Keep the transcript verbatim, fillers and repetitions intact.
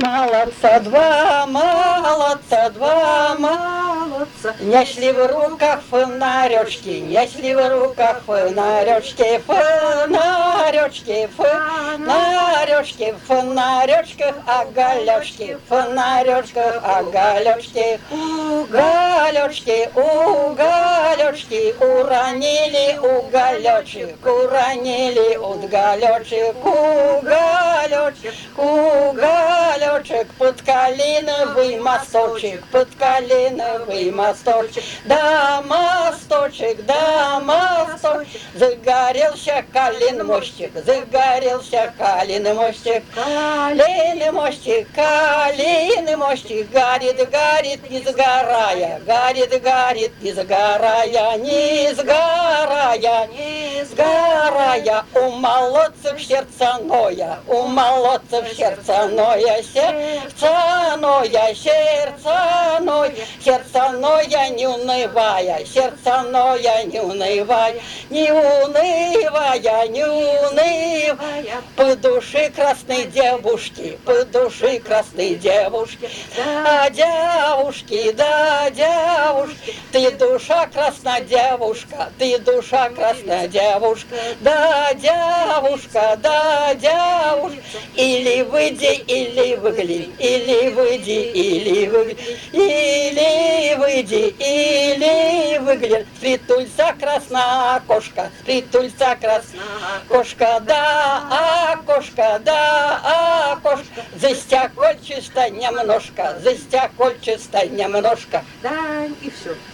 Молодца два, молодца два, молодца. Несли в руках фонаречки, несли в руках фонаречки, фонаречки, фонаречки, в фонаречках оголечки, в фонаречках оголечки, уголечки, уголечки, уронили уголечек, уронили уголечек, уголечек, уголечек, под калиновый мосточек, под калиновый мосточек, да мосточек, да мосточек, загорелся калин мостик, загорелся калин мостик, калин мостик, калин мостик, горит, горит, не сгорая, горит, горит, не сгорая, не сгорая, не сгорая, у молодцев сердце ноя, у молодцев сердце ноя, сердце ноя, сердце ноя, сердце ноя, не унывая, сердце ноя, не унывая, не унывая, не унывая, по душе красной девушки, по душе красной девушки, да, девушки, да, девушки, ты душа красная девушка, ты душа красная девушка, да, девушка, да, девушка, или выйди, или выгли, или выйди, или выгли, или выйди, или выгли, притулься красная окошко, притулься красная окошко, да, окошко, да, окошко, застекольчисто немножко, застекольчисто немножко. Да, и все.